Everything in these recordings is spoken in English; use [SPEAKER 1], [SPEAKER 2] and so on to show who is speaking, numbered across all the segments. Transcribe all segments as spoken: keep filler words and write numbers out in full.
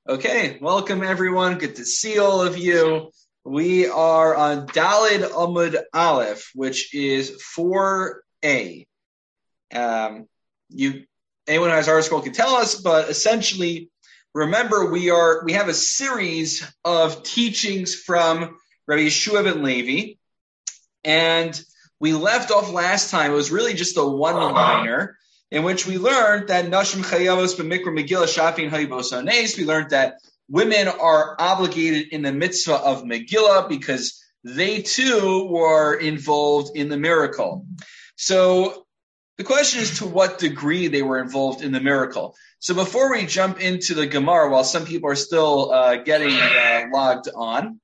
[SPEAKER 1] Okay, welcome everyone. Good to see all of you. We are on Daled Amud Aleph, which is four A. Um, you, anyone who has our scroll can tell us, but essentially, remember we are we have a series of teachings from Rabbi Yeshua ben Levi, and we left off last time. It was really just a one-liner in which we learned that Nashim Chayavos b'Mikra Megillah Shafin Hayibos Hanes. We learned that women are obligated in the mitzvah of Megillah because they too were involved in the miracle. So the question is to what degree they were involved in the miracle. So before we jump into the Gemara, while some people are still uh, getting uh, logged on,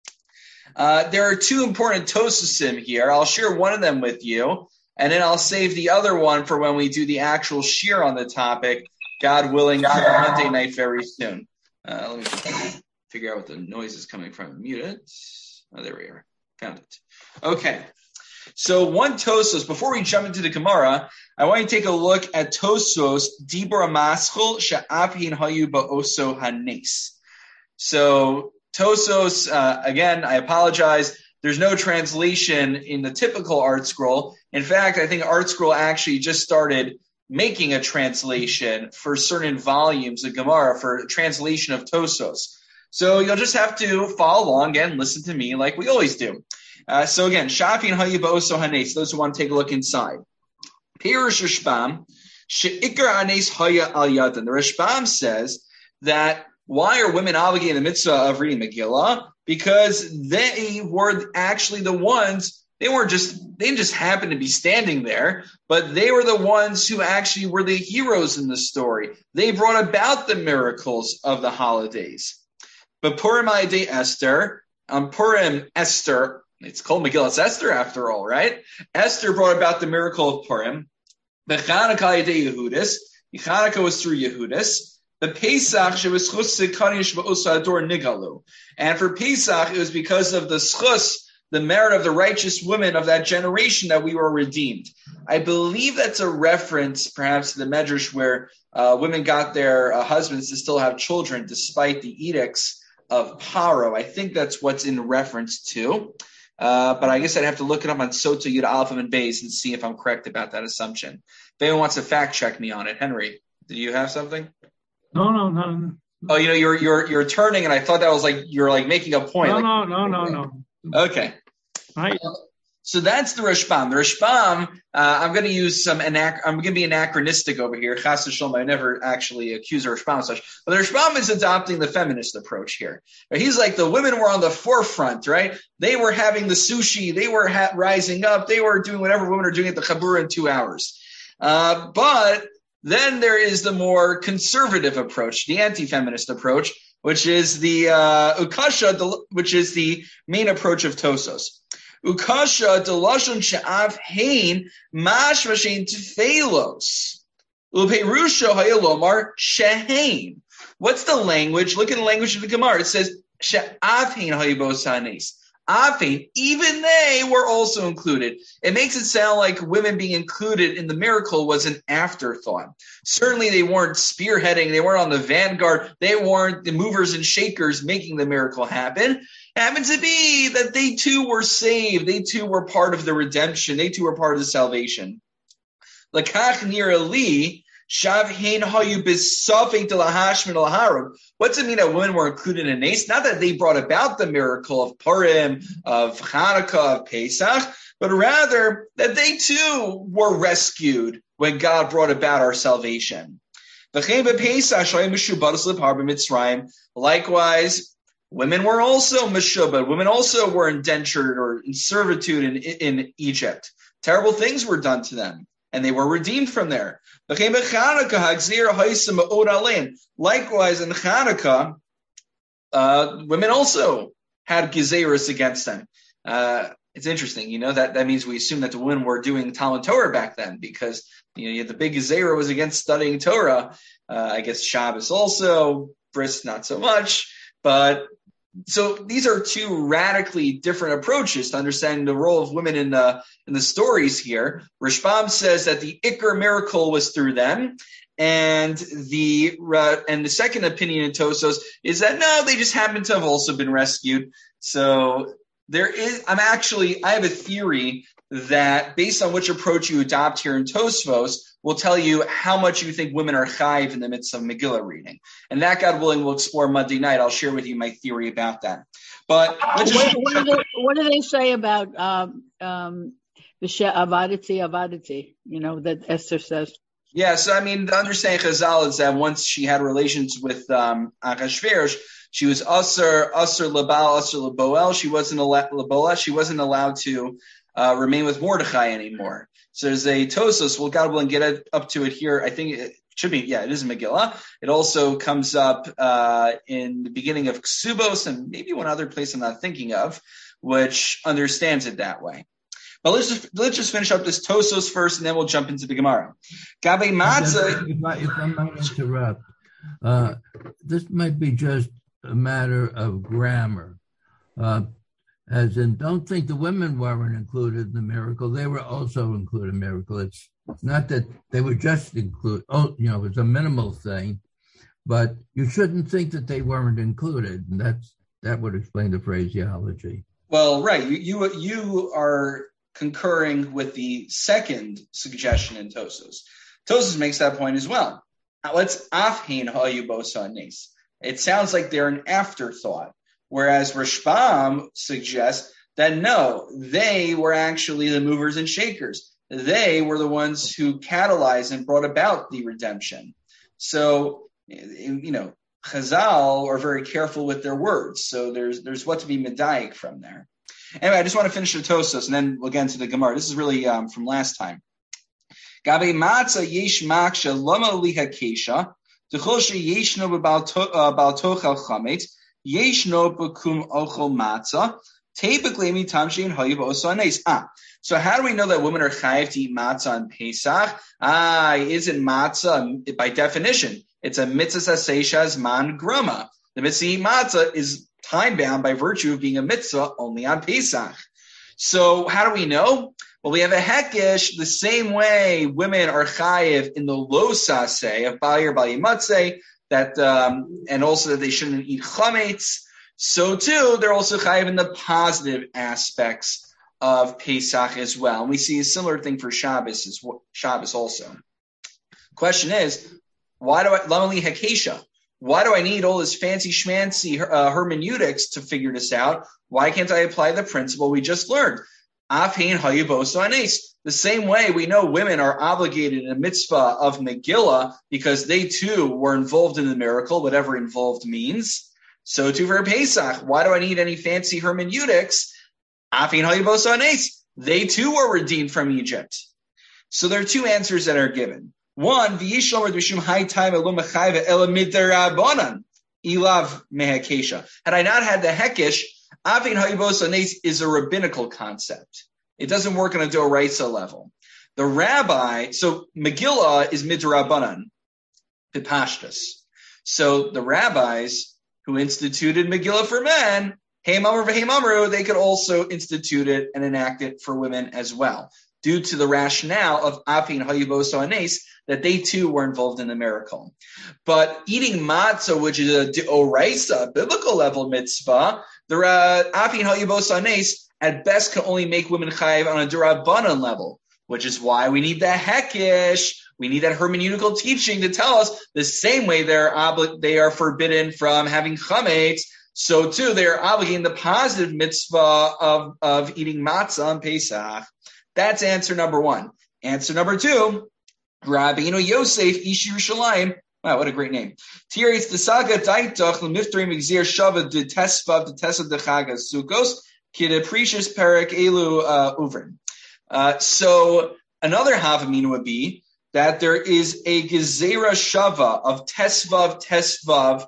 [SPEAKER 1] uh, there are two important tosusim here. I'll share one of them with you, and then I'll save the other one for when we do the actual shir on the topic, God willing, on Monday night very soon. Uh, let me figure out what the noise is coming from. Mute it. Oh, there we are. Found it. Okay. So one Tosos, before we jump into the Gemara, I want you to take a look at Tosos, Dibur Maschul, Sha'afhin Hayu Ba'oso Hanes. So Tosos, uh, again, I apologize. There's no translation in the typical Art Scroll. In fact, I think Art Scroll actually just started making a translation for certain volumes of Gemara for a translation of Tosos. So you'll just have to follow along and listen to me like we always do. Uh, so again, Shafin Hayu Ba'oso Hanes, those who want to take a look inside. Pirush Rashbam, She'ikar Hanes Haya Al Yadan. The Rashbam says that why are women obligated in the mitzvah of reading Megillah? Because they were actually the ones, they weren't just, they didn't just happen to be standing there, but they were the ones who actually were the heroes in the story. They brought about the miracles of the holidays. But Purim Ayidei Esther, um, Purim Esther, it's called Megillah Esther after all, right? Esther brought about the miracle of Purim. The Chanukah Ayidei Yehudis, the Chanukah was through Yehudis. The Pesach, she was chus sekanish ba'osador nigalu. And for Pesach, it was because of the schus, the merit of the righteous women of that generation that we were redeemed. I believe that's a reference, perhaps, to the Medrash where uh, women got their uh, husbands to still have children despite the edicts of Paro. I think that's what's in reference to. Uh, but I guess I'd have to look it up on Sota Yud Aleph and Beis and see if I'm correct about that assumption. If anyone wants to fact check me on it, Henry, do you have something?
[SPEAKER 2] No, no, no.
[SPEAKER 1] Oh, you know, you're you're you're turning, and I thought that was like you're like making a point.
[SPEAKER 2] No,
[SPEAKER 1] like,
[SPEAKER 2] no, no, no, no.
[SPEAKER 1] Okay.
[SPEAKER 2] Right.
[SPEAKER 1] So that's the Rashbam. The Rashbam, uh, I'm going to use some, anac- I'm going to be anachronistic over here. Chas v'shalom, I never actually accuse the Rashbam of such. But the Rashbam is adopting the feminist approach here. He's like, the women were on the forefront, right? They were having the sushi. They were ha- rising up. They were doing whatever women are doing at the Chabura in two hours. Uh, but then there is the more conservative approach, the anti-feminist approach, which is the uh, Ukasha, the, which is the main approach of Tosos. Ukasha delashon she'av hein mash mashin tefeilos upeirusho hayalomar shehein. What's the language? Look at the language of the Gemara. It says she'av hein hayibos hanes. Afin, even they were also included. It makes it sound like women being included in the miracle was an afterthought. Certainly they weren't spearheading, they weren't on the vanguard, they weren't the movers and shakers making the miracle happen. It happened to be that they too were saved, they too were part of the redemption, they too were part of the salvation. Lakach nira li, shav hein hayu bisafik de lahashmin laharum. What's it mean that women were included in Nes? Not that they brought about the miracle of Purim, of Chanukah, of Pesach, but rather that they too were rescued when God brought about our salvation. Likewise, women were also meshubad. Women also were indentured or in servitude in, in Egypt. Terrible things were done to them, and they were redeemed from there. Likewise, in Chanukah, uh, women also had gezeiros against them. Uh, it's interesting, you know, that, that means we assume that the women were doing Talmud Torah back then because, you know, you had the big gezeira was against studying Torah. Uh, I guess Shabbos also, bris not so much, but so these are two radically different approaches to understanding the role of women in the in the stories here. Rashbam says that the Iker miracle was through them, And the uh, and the second opinion in Tosos is that no, they just happen to have also been rescued. So there is, I'm actually, I have a theory that based on which approach you adopt here in Tosfos will tell you how much you think women are chayiv in the midst of Megillah reading. And that, God willing, we'll explore Monday night. I'll share with you my theory about that. But let's just
[SPEAKER 3] what, what, do, they, what do they say about um, um, the avaditi, avaditi, you know, that Esther says?
[SPEAKER 1] Yeah, so I mean, the understanding Chazal is that once she had relations with um, Achashverosh, she was usher, usher labal, usher laboel. She wasn't laboel. She wasn't allowed to uh, remain with Mordechai anymore. So there's a Tosos. Well, God willing, get up to it here. I think it should be. Yeah, it is Megillah. It also comes up uh, in the beginning of Ksubos and maybe one other place I'm not thinking of, which understands it that way. But let's just let's just finish up this Tosos first, and then we'll jump into the Gemara. Gabe Matzah.
[SPEAKER 4] If I, if I might interrupt, uh, this might be just a matter of grammar, uh, as in, don't think the women weren't included in the miracle; they were also included in the miracle. It's not that they were just included. Oh, you know, it's a minimal thing, but you shouldn't think that they weren't included, and that's that would explain the phraseology.
[SPEAKER 1] Well, right, you you you are concurring with the second suggestion in Tosos. Tosos makes that point as well. Let's afhin hayubosa nes. It sounds like they're an afterthought, whereas Rashbam suggests that no, they were actually the movers and shakers. They were the ones who catalyzed and brought about the redemption. So, you know, Chazal are very careful with their words. So there's there's what to be medayik from there. Anyway, I just want to finish the Tosos, and then we'll get into the Gemara. This is really um, from last time. Gabe matzah yesh maksha lama liha kesha d'chol sheyeshno b'bal tochel chametz yeshno b'kum ochel matzah typically mitam shein hayiv osanes. Ah, so how do we know that women are chayiv to eat matzah on Pesach? Ah, isn't matzah by definition? It's a mitzvah seishas man grama. The mitzvah eat matzah is time bound by virtue of being a mitzvah only on Pesach. So how do we know? Well, we have a hekesh the same way women are chayiv in the lo saseh of balir balimatzeh, that um, and also that they shouldn't eat chametz. So too, they're also chayiv in the positive aspects of Pesach as well. And we see a similar thing for Shabbos as well, Shabbos also. Question is, why do I lamali hakesha? Why do I need all this fancy schmancy uh, hermeneutics to figure this out? Why can't I apply the principle we just learned? Afhein hayubosa anes. The same way we know women are obligated in a mitzvah of Megillah because they too were involved in the miracle, whatever involved means. So too for Pesach. Why do I need any fancy hermeneutics? Afhein hayubosa anes. They too were redeemed from Egypt. So there are two answers that are given. One, v'yishlomer d'mishum high time elo mechayve ela midarabonan ilav mehakesha. Had I not had the hekesh, Avin hayibos anes is a rabbinical concept. It doesn't work on a doraisa level. The rabbi, so Megillah is midrabanan, pipashtas. So the rabbis who instituted Megillah for men, hey mamru v'hei mamru, they could also institute it and enact it for women as well, due to the rationale of Afin hayibos anes, that they too were involved in the miracle. But eating matzah, which is a d'oraisa, biblical level mitzvah, the Afin hayibos anes at best can only make women chayiv on a d'rabbanan level, which is why we need the hekesh. We need that hermeneutical teaching to tell us the same way they're obli- they are forbidden from having chametz, so too they are obligating the positive mitzvah of, of eating matzah on Pesach. That's answer number one. Answer number two, Rabbeinu Yosef Ish Yerushalayim. Wow, what a great name. Tiris the saga daitach l'miftrim exir shava de tesvav de tesav de chagas sukos kid precious perek elu uvrin. Uh, so another havamin would be that there is a gezerah shava of tesvav tesvav.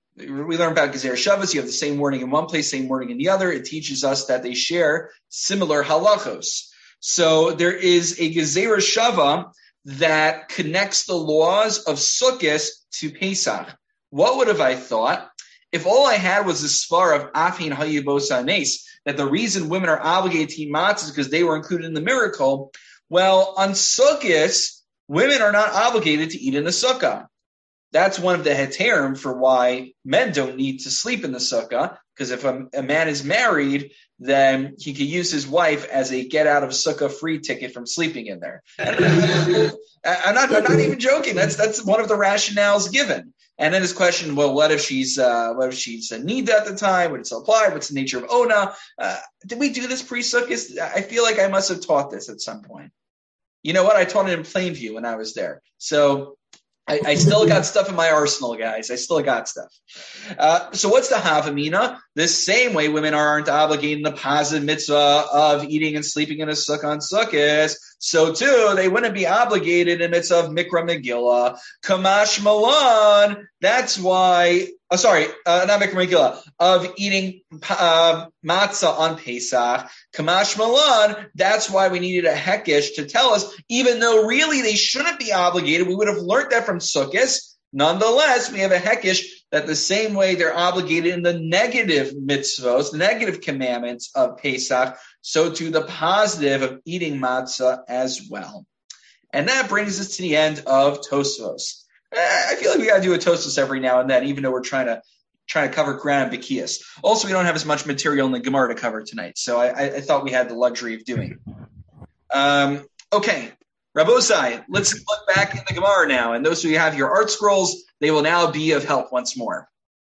[SPEAKER 1] We learn about gezerah shavas. You have the same wording in one place, same wording in the other. It teaches us that they share similar halachos. So there is a gezerah shava that connects the laws of Sukkot to Pesach. What would have I thought if all I had was the svar of Afin hayibos anes, that the reason women are obligated to eat matzah is because they were included in the miracle? Well, on Sukkot, women are not obligated to eat in the sukkah. That's one of the heterim for why men don't need to sleep in the sukkah, because if a, a man is married, then he could use his wife as a get out of sukkah free ticket from sleeping in there. And I'm not, I'm not even joking. That's that's one of the rationales given. And then this question, well, what if she's uh, what if she's a nida at the time? Would it still apply? What's the nature of ona? Uh, did we do this pre-sukkah? I feel like I must have taught this at some point. You know what? I taught it in Plainview when I was there. So I, I still got stuff in my arsenal, guys. I still got stuff. Uh, so what's the Havamina? The same way women aren't obligated in the positive mitzvah of eating and sleeping in a sukkah on sukkahs, so too they wouldn't be obligated in mitzvah of Mikra Megillah. Kamash Malan, that's why, oh, sorry, uh, not Mikra Megillah, of eating uh, matzah on Pesach. Kamash Malan, that's why we needed a hekesh to tell us, even though really they shouldn't be obligated, we would have learned that from sukkahs. Nonetheless, we have a hekesh that the same way they're obligated in the negative mitzvos, the negative commandments of Pesach, so too the positive of eating matzah as well. And that brings us to the end of Tosfos. I feel like we got to do a Tosfos every now and then, even though we're trying to trying to cover ground in Bekias. Also, we don't have as much material in the Gemara to cover tonight, so I, I thought we had the luxury of doing it. Um, okay. Rabosai, let's look back in the Gemara now. And those who have your art scrolls, they will now be of help once more.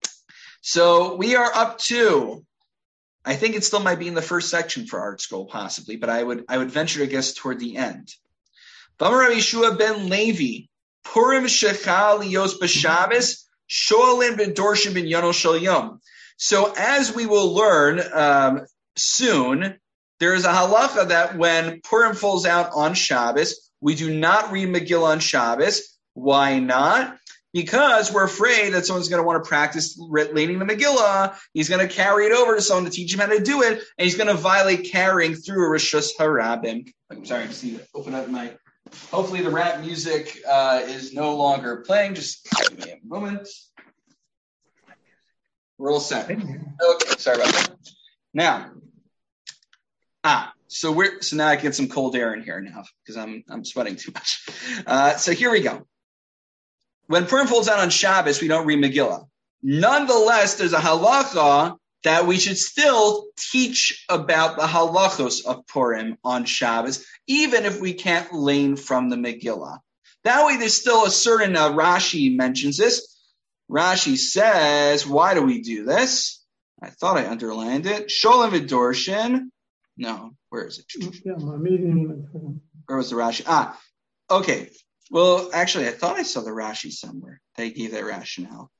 [SPEAKER 1] So we are up to, I think it still might be in the first section for art scroll, possibly, but I would I would venture to guess toward the end. Bamar Yeshua ben Levi, Purim Shechal Lios B'Shabbos, Shoalin ben Dorshim ben Yono Shel Yom. So as we will learn um, soon, there is a halacha that when Purim falls out on Shabbos, we do not read Megillah on Shabbos. Why not? Because we're afraid that someone's going to want to practice reading the Megillah. He's going to carry it over to someone to teach him how to do it, and he's going to violate carrying through a Rishus Harabim. I'm sorry, I see that. Open up my. Hopefully, the rap music uh, is no longer playing. Just give me a moment. We're all set. Okay, sorry about that. Now. Ah, so we're so now I can get some cold air in here now because I'm I'm sweating too much. Uh, so here we go. When Purim falls out on Shabbos, we don't read Megillah. Nonetheless, there's a halacha that we should still teach about the halachos of Purim on Shabbos, even if we can't learn from the Megillah. That way, there's still a certain uh, Rashi mentions this. Rashi says, "Why do we do this?" I thought I underlined it. Sholem v'dorshin. No, where is it?
[SPEAKER 2] Yeah, my meeting.
[SPEAKER 1] Where was the Rashi? Ah, okay. Well, actually, I thought I saw the Rashi somewhere. They gave that rationale.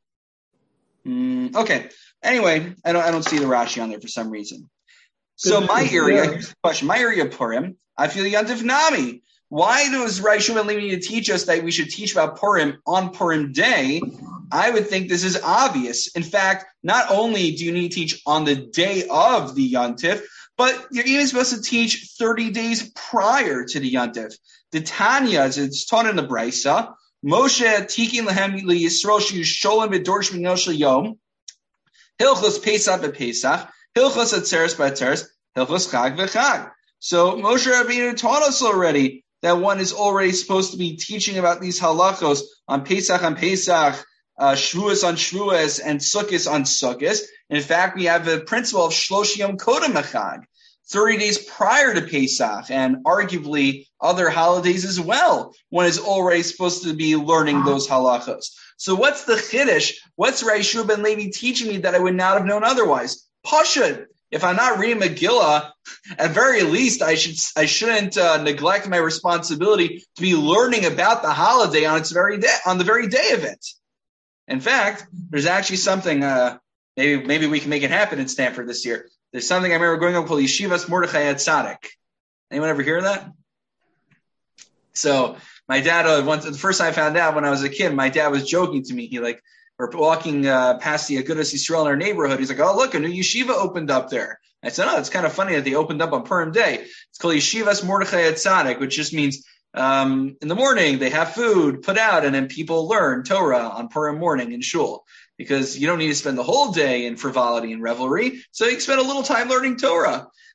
[SPEAKER 1] Mm, okay. Anyway, I don't I don't see the Rashi on there for some reason. So my area, here's the question. My area of Purim, I feel Yantif Nami. Why does Rashi and Levi need to teach us that we should teach about Purim on Purim day? I would think this is obvious. In fact, not only do you need to teach on the day of the Yantif, but you're even supposed to teach thirty days prior to the Yantif. The Tanya, as it's taught in the Brisa, Moshe tikin lehem liyisrael sheyu sholem v'dorsh min shel yom, hilchos Pesach b'Pesach, hilchos atzeres b'atzeres, hilchos Chag v'Chag. So Moshe Rabbeinu taught us already that one is already supposed to be teaching about these halachos on Pesach on Pesach, uh, Shavuos on Shavuos, and Sukkos on Sukkos. In fact, we have the principle of Shlosh Yom Kodem Chag, thirty days prior to Pesach, and arguably other holidays as well, one is already supposed to be learning those halachos. So what's the chiddush? What's Rashi ben Levi teaching me that I would not have known otherwise? Pashut. If I'm not reading Megillah, at very least I should I shouldn't uh, neglect my responsibility to be learning about the holiday on its very day, on the very day of it. In fact, there's actually something. Uh, maybe maybe we can make it happen in Stanford this year. There's something I remember going on called Yeshivas Mordechai at Tzaddik. Anyone ever hear that? So my dad, uh, once, the first time I found out when I was a kid, my dad was joking to me. He like, we're walking uh, past the Agudas Yisrael in our neighborhood. He's like, "Oh, look, a new yeshiva opened up there." I said, "Oh, it's kind of funny that they opened up on Purim Day. It's called Yeshivas Mordechai at Tzaddik, which just means um, in the morning they have food put out, and then people learn Torah on Purim morning in shul." Because you don't need to spend the whole day in frivolity and revelry, so you can spend a little time learning Torah.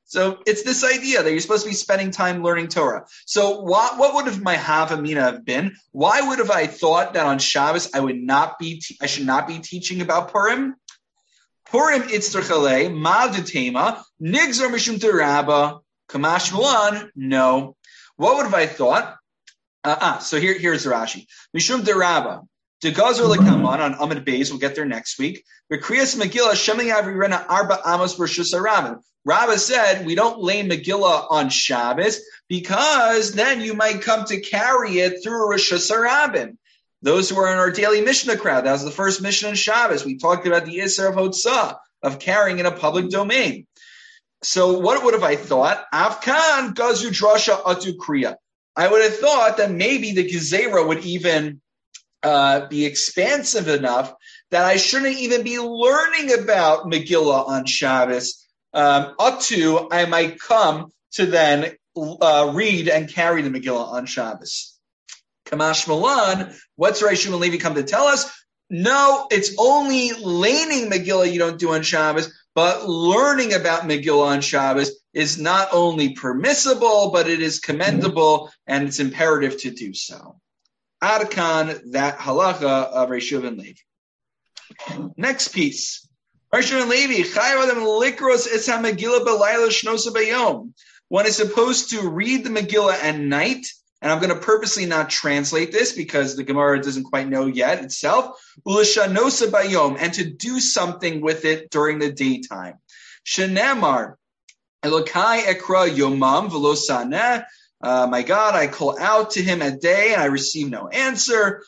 [SPEAKER 1] So it's this idea that you're supposed to be spending time learning Torah. So what, what would have my Havamina have been? Why would have I thought that on Shabbos I would not be, te- I should not be teaching about Purim? Purim itzrachale, ma'adutema, nigzar mishum terabba, kamash mulan, no. What would have I thought? Uh, ah, so here, here's Rashi. Mishum terabba. The Gazar Lekaman on Amid Beis, we'll get there next week. Kriyas Megillah Shemay Avrirena Arba Amos Bershus Rabin. Rabbah said we don't lay Megillah on Shabbos because then you might come to carry it through Rosh Hashanah. Those who are in our daily Mishnah crowd, that was the first Mishnah on Shabbos. We talked about the Isser of Hotzah, of carrying in a public domain. So what would have I thought? Avkan Gazu Drasha Atu Kriya. I would have thought that maybe the Gezerah would even Uh, be expansive enough that I shouldn't even be learning about Megillah on Shabbos. Um, up to I might come to then uh, read and carry the Megillah on Shabbos. Kamash Malan, what's Rav Shimon Levi come to tell us? No, it's only laning Megillah you don't do on Shabbos, but learning about Megillah on Shabbos is not only permissible, but it is commendable and it's imperative to do so. Adkan, that halacha of Rav Shimon Levi. Next piece. Rav Shimon Levi, likros es ha-Megillah b'layla shnosa b'yom. One is supposed to read the Megillah at night, and I'm going to purposely not translate this because the Gemara doesn't quite know yet itself. U'leshanosa b'yom, and to do something with it during the daytime. Shenemar, Elokai ekra yomam v'lo saneh. Uh, my God, I call out to him at day and I receive no answer.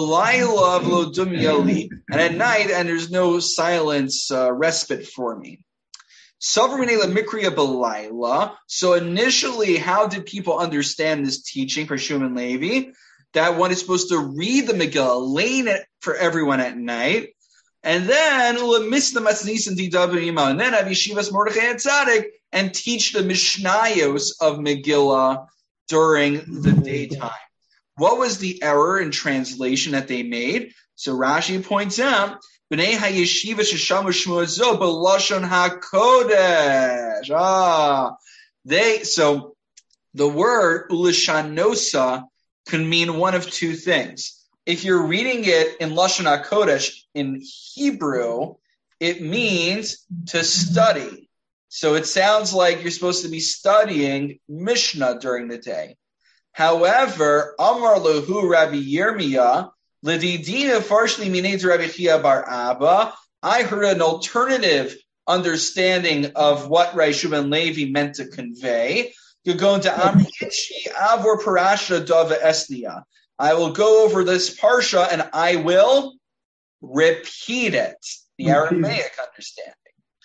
[SPEAKER 1] And at night, and there's no silence, uh, respite for me. So initially, how did people understand this teaching for Shimon Levi? That one is supposed to read the Megillah, laying it for everyone at night. And then, and then have Yeshivas Mordechai and Tzaddik and teach the Mishnayos of Megillah during the daytime. What was the error in translation that they made? So Rashi points out, B'nei HaYeshiva sheshamu shmua zo b'lashon HaKodesh. Ah, they, so the word ulishanosa can mean one of two things. If you're reading it in Lashon HaKodesh in Hebrew, it means to study. So it sounds like you're supposed to be studying Mishnah during the day. However, Amar Lahu Rabbi Yirmiyah, L'didina farshli minei Rabbi Chia bar Abba. I heard an alternative understanding of what Rav Shimon Levi meant to convey. You're going to Amri Yitzchi Avor Parasha Dava Esnia. I will go over this parsha and I will repeat it. The Aramaic understanding.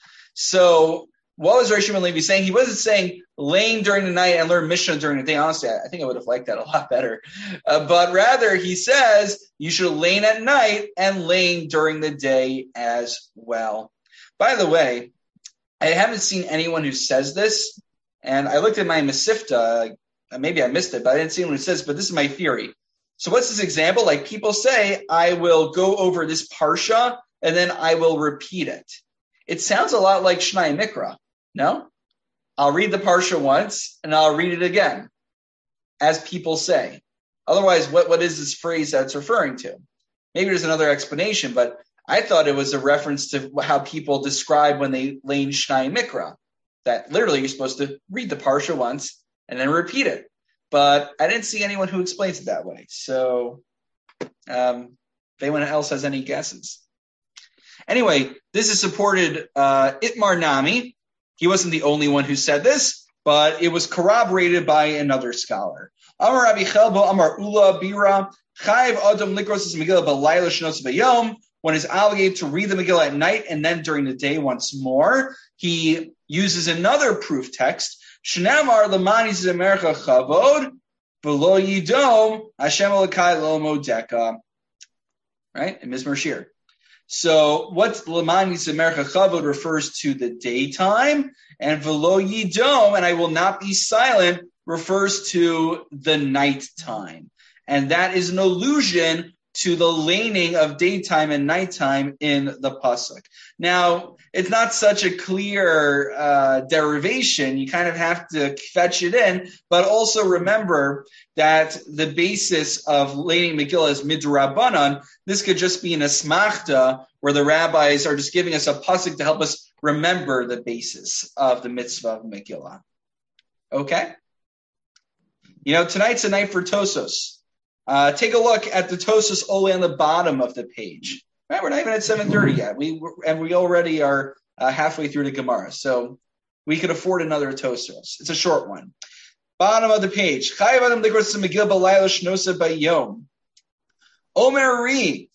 [SPEAKER 1] So what was Rav Shimon Levi saying? He wasn't saying lane during the night and learn Mishnah during the day. Honestly, I think I would have liked that a lot better. Uh, but rather, he says you should lane at night and lane during the day as well. By the way, I haven't seen anyone who says this, and I looked at my Masifta. Uh, maybe I missed it, but I didn't see anyone who says, but this is my theory. So what's this example? Like people say, I will go over this parsha, and then I will repeat it. It sounds a lot like Shnai Mikra. No? I'll read the parsha once and I'll read it again, as people say. Otherwise, what, what is this phrase that's referring to? Maybe there's another explanation, but I thought it was a reference to how people describe when they lane Shnai Mikra, that literally you're supposed to read the parsha once and then repeat it. But I didn't see anyone who explains it that way. So um, if anyone else has any guesses. Anyway, this is supported uh, Itmar Nami. He wasn't the only one who said this, but it was corroborated by another scholar. Amar Rabbi Chelbo, Amar Ula Bira, Chayv Adam Likros Megillah B'Layla Shnos B'Yom. One is obligated to read the Megillah at night and then during the day once more. He uses another proof text. Shnamar Lamani Zemercha Chavod V'Lo Yidom Hashem Elokai Lo Modeka. Right? In Mizmor Shir. So what Lamani Zemercha Chavod refers to the daytime, and V'Lo Yidom, and I will not be silent, refers to the nighttime. And that is an allusion to the laning of daytime and nighttime in the pasuk. Now, it's not such a clear uh, derivation. You kind of have to fetch it in, but also remember that the basis of laning Megillah is midrabanan. This could just be an asmachta, where the rabbis are just giving us a pasuk to help us remember the basis of the mitzvah of Megillah. Okay? You know, tonight's a night for Tosos. Uh, take a look at the Tosos Ole on the bottom of the page. Right, we're not even at seven thirty yet. We and we already are uh, halfway through the Gemara, so we could afford another Tosos. It's a short one. Bottom of the page. Omer Ri.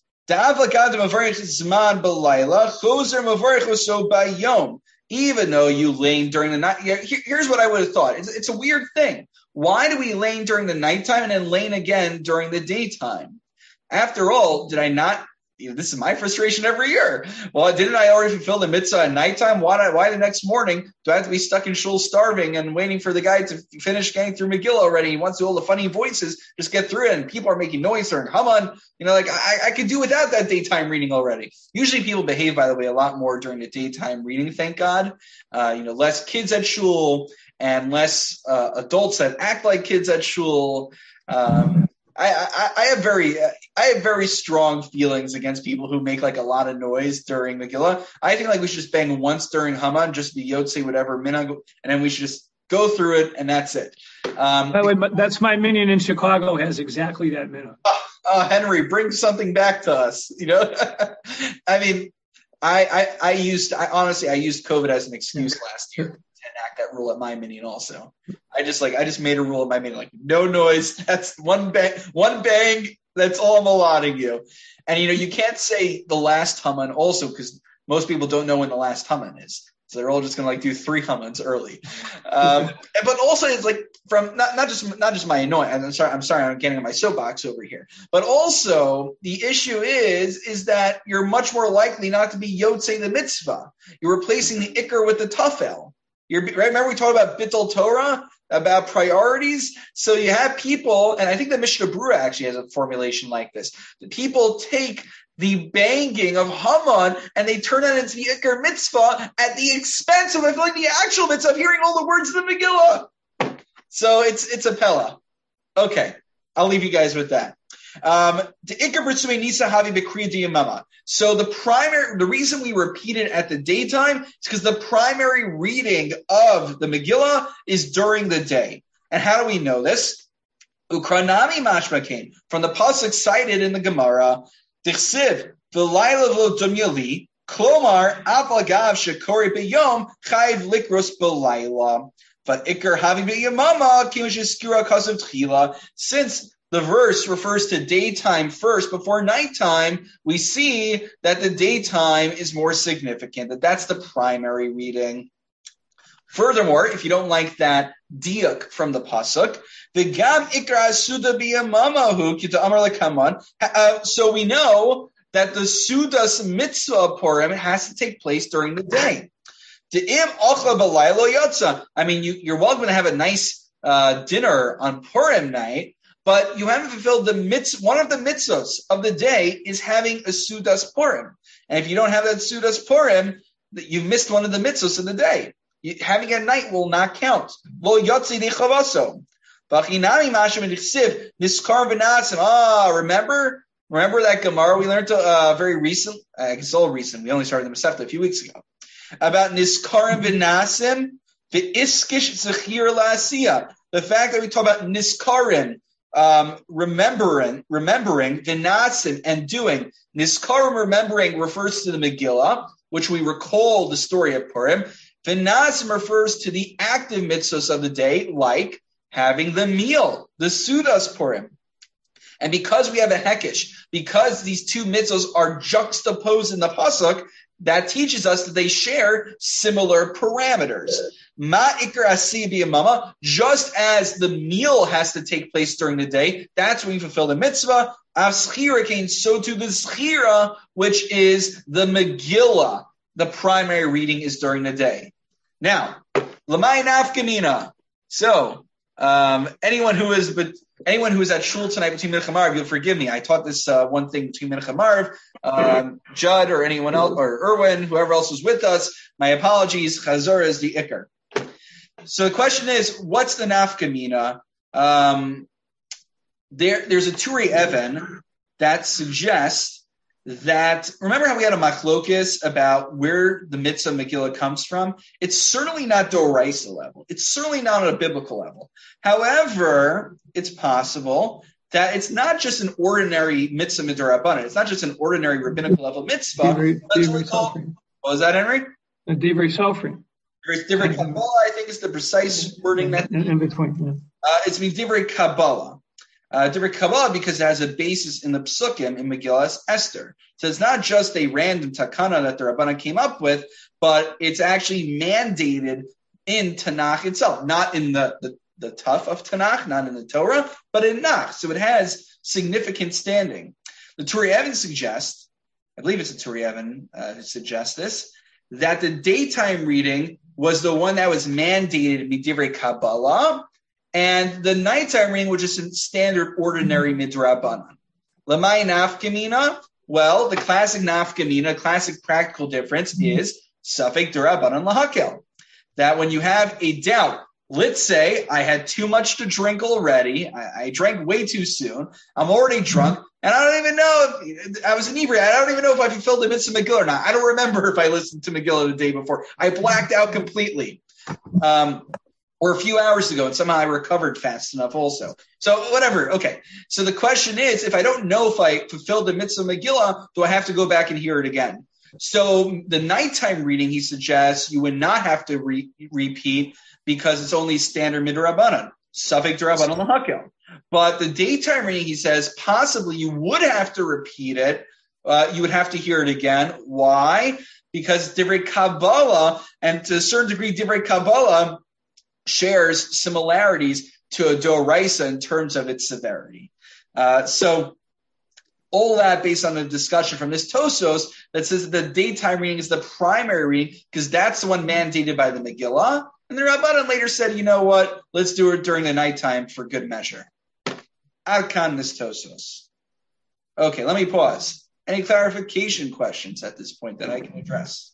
[SPEAKER 1] Even though you lane during the night, here's what I would have thought. It's, it's a weird thing. Why do we lane during the nighttime and then lane again during the daytime? After all, did I not? You know, this is my frustration every year. Well, didn't I already fulfill the mitzvah at nighttime? Why, why the next morning do I have to be stuck in shul starving and waiting for the guy to finish getting through Megillah already? He wants to do all the funny voices, just get through it, and people are making noise during Haman. You know, like I, I could do without that daytime reading already. Usually people behave, by the way, a lot more during the daytime reading, thank God. Uh, you know, less kids at shul and less uh, adults that act like kids at shul. Um, I, I, I have very, I have very strong feelings against people who make like a lot of noise during Megillah. I think like we should just bang once during Haman, just be Yotze, whatever minhag, and then we should just go through it, and that's it. Um,
[SPEAKER 5] By the way, but that's my minion in Chicago has exactly that minhag.
[SPEAKER 1] Uh, uh, Henry, bring something back to us. You know, I mean, I, I, I used, I honestly, I used COVID as an excuse last year. Enact that rule at my minion also. I just like I just made a rule at my minion, like no noise. That's one bang, one bang. That's all I'm allotting you. And you know you can't say the last Haman also because most people don't know when the last Haman is, so they're all just gonna like do three Hamans early. Um, but also it's like from not not just not just my annoyance. I'm sorry, I'm sorry, I'm getting on my soapbox over here. But also the issue is is that you're much more likely not to be Yotze the mitzvah. You're replacing the Iker with the Tafel. You're, right? Remember we talked about Bittul Torah, about priorities? So you have people, and I think the Mishnah Berurah actually has a formulation like this. The people take the banging of Haman and they turn it into the Iker mitzvah at the expense of fulfilling the actual mitzvah of hearing all the words of the Megillah. So it's it's a Pella. Okay, I'll leave you guys with that. Um, so the primary, the reason we repeat it at the daytime is because the primary reading of the Megillah is during the day. And how do we know this? Ukranami mashmakein, from the pasuk cited in the Gemara, Dichsiv v'layla v'lo klomar afagav shekori b'yom chayv likros b'layla. But ikar having b'yamama kimish iskura kasav tchila. Since the verse refers to daytime first before nighttime, we see that the daytime is more significant, that that's the primary reading. Furthermore, if you don't like that diuk from the pasuk, the gam ikra suda biyamamahu kita amar lekaman. So we know that the sudas mitzvah Purim has to take place during the day. De'im ochla b'laylo yotza. I mean, you, you're welcome to have a nice uh, dinner on Purim night, but you haven't fulfilled the mitzvah. One of the mitzvahs of the day is having a Sudas Purim. And if you don't have that Sudas Purim, you've missed one of the mitzvahs of the day. You, having it at night will not count. Lo yotzi dechavaso. V'chinami mashem nichsiv niskar v'nasim. Ah, remember? Remember that Gemara we learned uh, very recent? I guess it's all recent. We only started the Masechta a few weeks ago. About niskarim v'nasim v'iskish zechir la'asiyah. The fact that we talk about niskarim, Um, remembering, remembering, v'nasim, and doing. Niskarim, remembering, refers to the Megillah, which we recall the story of Purim. V'nasim refers to the active mitzvahs of the day, like having the meal, the Sudas Purim. And because we have a Hekesh, because these two mitzvahs are juxtaposed in the pasuk, that teaches us that they share similar parameters. Ma ikar asi b'yamama, just as the meal has to take place during the day, that's when we fulfill the mitzvah. Av schira came, so to the schira, which is the Megillah. The primary reading is during the day. Now, l'may nafkamina. So, um, anyone who is, but anyone who was at shul tonight between Mincha and Marv, you'll forgive me. I taught this uh, one thing between Mincha and Marv. Um, Judd or anyone else, or Erwin, whoever else was with us, my apologies. Chazor is the Iker. So the question is, what's the nafkamina? Um, there, there's a Turi Even that suggests that, remember how we had a machlokis about where the mitzvah Megillah comes from? It's certainly not Doraisa level. It's certainly not on a biblical level. However, it's possible that it's not just an ordinary mitzvah midrabanan. It's not just an ordinary rabbinical level mitzvah.
[SPEAKER 2] Divrei-
[SPEAKER 1] That's
[SPEAKER 2] Divrei
[SPEAKER 1] what we call,
[SPEAKER 2] Sofrim.
[SPEAKER 1] what was that, Henry?
[SPEAKER 5] And Divrei Sofrim.
[SPEAKER 1] Divrei Kabbalah, I think is the precise wording that
[SPEAKER 2] In, in between, yeah.
[SPEAKER 1] uh, it's Divrei Kabbalah. Uh, Divrei Kabbalah because it has a basis in the Psukim in Megillah Esther. So it's not just a random takana that the Rabbanan came up with, but it's actually mandated in Tanakh itself, not in the, the, the Tuf of Tanakh, not in the Torah, but in Nach. So it has significant standing. The Turi Even suggests, I believe it's a Turi Even uh, who suggests this, that the daytime reading was the one that was mandated to be Divrei Kabbalah, and the nighttime reading was just a standard ordinary midrabanan. Lamai nafkamina, well, the classic nafkamina, classic practical difference is Safek Durabanan Lahakel. That when you have a doubt, let's say I had too much to drink already, I, I drank way too soon, I'm already drunk, and I don't even know if I was inebriated. I don't even know if I fulfilled the mitzvah Megillah or not. I don't remember if I listened to Megillah the day before. I blacked out completely. Um, or a few hours ago, and somehow I recovered fast enough also. So whatever, okay. So the question is, if I don't know if I fulfilled the mitzvah Megillah, do I have to go back and hear it again? So the nighttime reading, he suggests, you would not have to re- repeat because it's only standard midrabanan, Safek Durabanan Lahakel. But the daytime reading, he says, possibly you would have to repeat it. Uh, you would have to hear it again. Why? Because Divrei Kabbalah, and to a certain degree, Divrei Kabbalah shares similarities to a doraisa in terms of its severity. Uh, so all that based on a discussion from this Tosos that says that the daytime reading is the primary reading because that's the one mandated by the Megillah. And the Rabbanan later said, you know what, let's do it during the nighttime for good measure. Adkan this Tosos. Okay, let me pause. Any clarification questions at this point that I can address?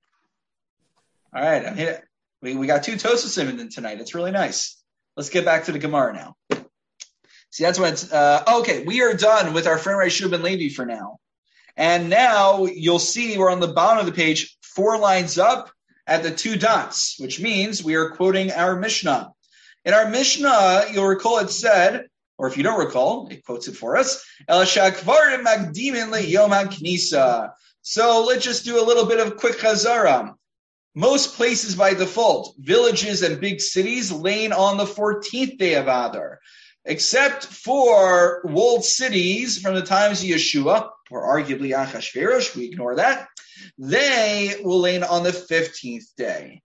[SPEAKER 1] All right, I'm here. We, we got two Tosos in tonight. It's really nice. Let's get back to the Gemara now. See, that's what it's, uh, okay, we are done with our friend Raishu ben Levi for now. And now you'll see we're on the bottom of the page, four lines up at the two dots, which means we are quoting our Mishnah. In our Mishnah, you'll recall it said, or if you don't recall, it quotes it for us, El Shakvarim Magdimin LeYom HaKnisa. So let's just do a little bit of quick chazara. Most places by default, villages and big cities, lane on the fourteenth day of Adar, except for walled cities from the times of Yeshua, or arguably Achashverosh, we ignore that. They will lane on the fifteenth day.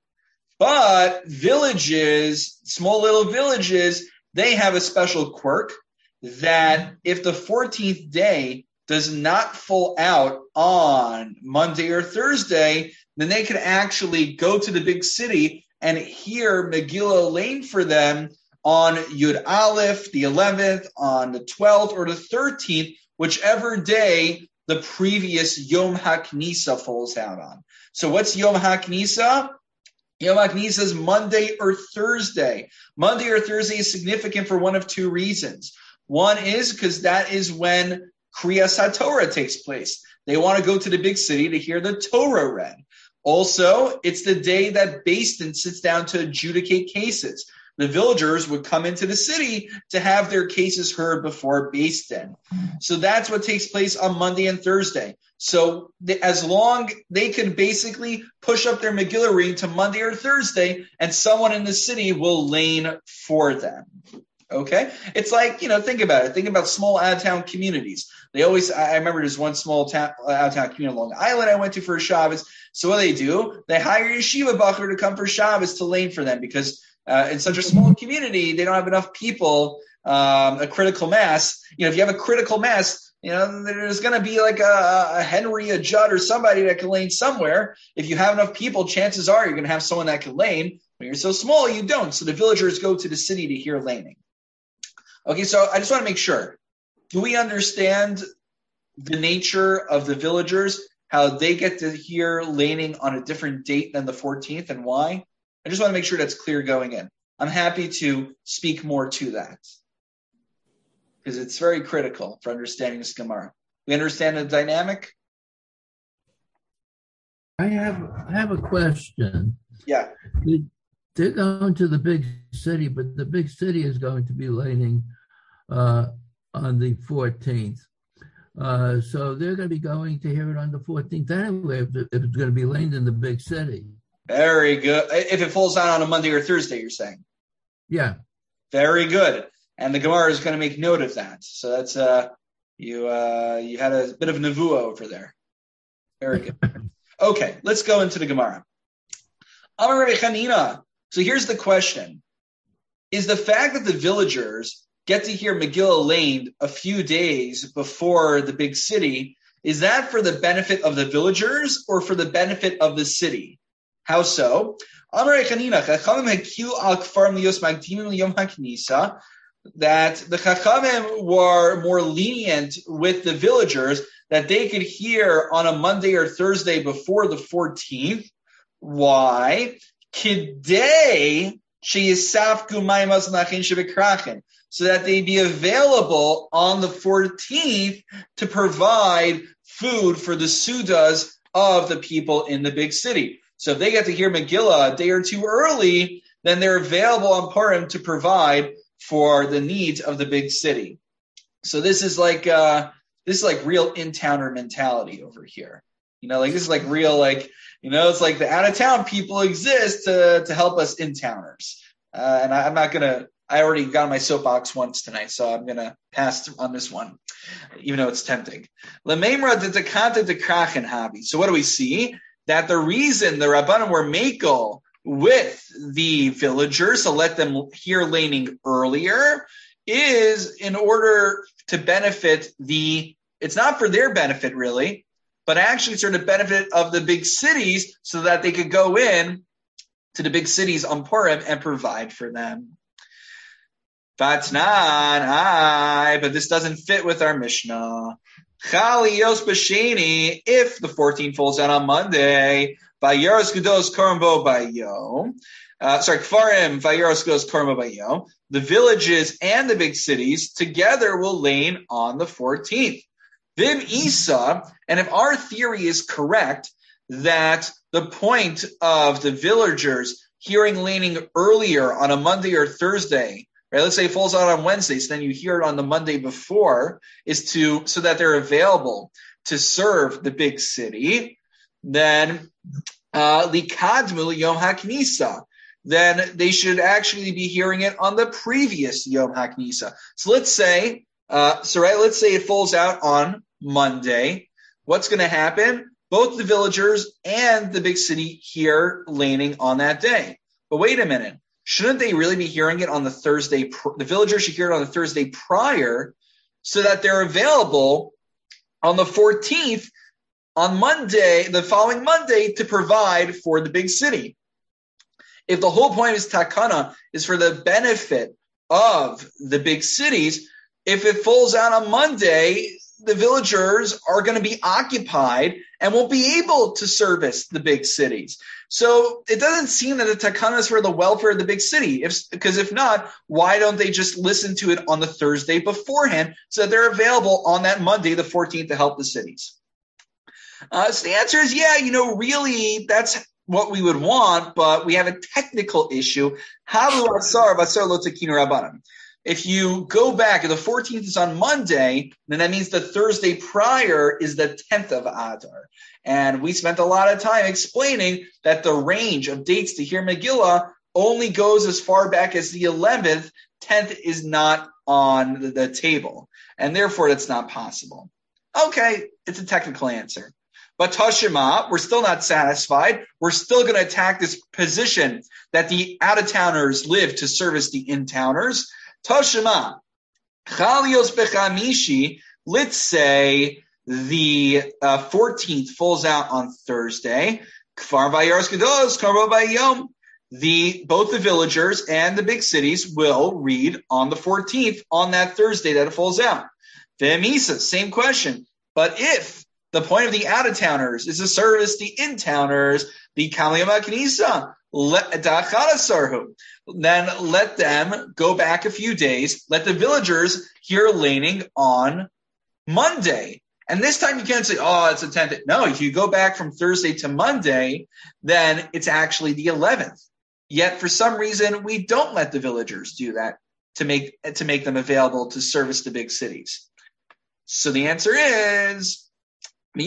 [SPEAKER 1] But villages, small little villages, they have a special quirk that if the fourteenth day does not fall out on Monday or Thursday, then they can actually go to the big city and hear Megillah lane for them on Yud Aleph, the eleventh, on the twelfth, or the thirteenth, whichever day the previous Yom HaKnisa falls out on. So what's Yom HaKnisa? Yom HaKnisa is Monday or Thursday. Monday or Thursday is significant for one of two reasons. One is because that is when Kriyas HaTorah takes place. They want to go to the big city to hear the Torah read. Also, it's the day that Beis Din sits down to adjudicate cases. The villagers would come into the city to have their cases heard before Beis Din. So that's what takes place on Monday and Thursday. So as long they can basically push up their Megillah reading to Monday or Thursday, and someone in the city will lane for them. Okay? It's like, you know, think about it. Think about small out-of-town communities. They always, I remember there's one small town, out-of-town community on Long Island I went to for a Shabbos. So what do they do? They hire Yeshiva Bacher to come for Shabbos to lane for them because uh, in such a small community, they don't have enough people, um, a critical mass. You know, if you have a critical mass, you know, there's going to be like a, a Henry, a Judd, or somebody that can lane somewhere. If you have enough people, chances are you're going to have someone that can lane. When you're so small, you don't. So the villagers go to the city to hear laning. Okay, so I just want to make sure. Do we understand the nature of the villagers, how they get to hear laning on a different date than the fourteenth, and why? I just want to make sure that's clear going in. I'm happy to speak more to that because it's very critical for understanding this Gemara. We understand the dynamic?
[SPEAKER 4] I have I have a question.
[SPEAKER 1] Yeah.
[SPEAKER 4] They're going to the big city, but the big city is going to be laning uh, on the fourteenth. Uh, so they're going to be going to hear it on the fourteenth anyway, if, if it's going to be laned in the big city.
[SPEAKER 1] Very good. If it falls out on a Monday or Thursday, you're saying?
[SPEAKER 4] Yeah.
[SPEAKER 1] Very good. And the Gemara is going to make note of that. So that's uh, you. Uh, you had a bit of nevuah over there. Very good. Okay, let's go into the Gemara. Amar Rabbi Chanina. So here's the question: is the fact that the villagers get to hear Megillah laned a few days before the big city, is that for the benefit of the villagers or for the benefit of the city? How so? That the Chachamim were more lenient with the villagers, that they could hear on a Monday or Thursday before the fourteenth. Why? Kidei sheyisafku maimas nachin shebekrachen, so that they be available on the fourteenth to provide food for the sudas of the people in the big city. So if they get to hear Megillah a day or two early, then they're available on Purim to provide for the needs of the big city. So this is like uh, this is like real in-towner mentality over here. You know, like this is like real, like, you know, it's like the out-of-town people exist to to help us in-towners. Uh, and I, I'm not gonna. I already got on my soapbox once tonight, so I'm gonna pass on this one, even though it's tempting. Lememra de dekanta de krachen habi. So what do we see? That the reason the Rabbanim were makel with the villagers to let them hear laning earlier is in order to benefit the, it's not for their benefit really, but actually it's for the benefit of the big cities so that they could go in to the big cities on Purim and provide for them. Vatnan, I, but this doesn't fit with our Mishnah. Chalios b'sheni, if the fourteenth falls out on Monday, Vayaros Gudos Korbo Bayom. Uh, sorry, Kfarim Vayaros Gudos Korbo Bayom. The villages and the big cities together will lane on the fourteenth. Vim Isa, and if our theory is correct, that the point of the villagers hearing laning earlier on a Monday or Thursday, right? Let's say it falls out on Wednesday, so then you hear it on the Monday before, is to so that they're available to serve the big city. Then likadmu Yom HaKnisa. Then they should actually be hearing it on the previous Yom HaKnisa. So let's say, uh, so right, let's say it falls out on Monday. What's going to happen? Both the villagers and the big city hear laning on that day. But wait a minute. Shouldn't they really be hearing it on the Thursday? Pr- the villagers should hear it on the Thursday prior so that they're available on the fourteenth on Monday, the following Monday, to provide for the big city. If the whole point of this takana is for the benefit of the big cities, if it falls out on Monday, the villagers are going to be occupied and won't be able to service the big cities. So it doesn't seem that the takana is for the welfare of the big city. If, because if not, why don't they just listen to it on the Thursday beforehand so that they're available on that Monday, the fourteenth, to help the cities? Uh, so the answer is, yeah, you know, really, that's what we would want, but we have a technical issue. If you go back, if the fourteenth is on Monday, then that means the Thursday prior is the tenth of Adar. And we spent a lot of time explaining that the range of dates to hear Megillah only goes as far back as the eleventh. tenth is not on the, the table. And therefore, that's not possible. Okay, it's a technical answer. But Tashima, we're still not satisfied. We're still going to attack this position that the out-of-towners live to service the in-towners. Tashima, Chalios Bechamishi, let's say the uh, fourteenth falls out on Thursday. Kfar Vayaros Gedos, Karbo Bayom. the both the villagers and the big cities will read on the fourteenth, on that Thursday that it falls out. Ve'emisa, same question. But if the point of the out-of-towners is to service the in-towners, the Kaliyama Knisa, then let them go back a few days. Let the villagers hear laning on Monday. And this time you can't say, oh, it's the tenth. No, if you go back from Thursday to Monday, then it's actually the eleventh. Yet for some reason, we don't let the villagers do that to make to make them available to service the big cities. So the answer is, we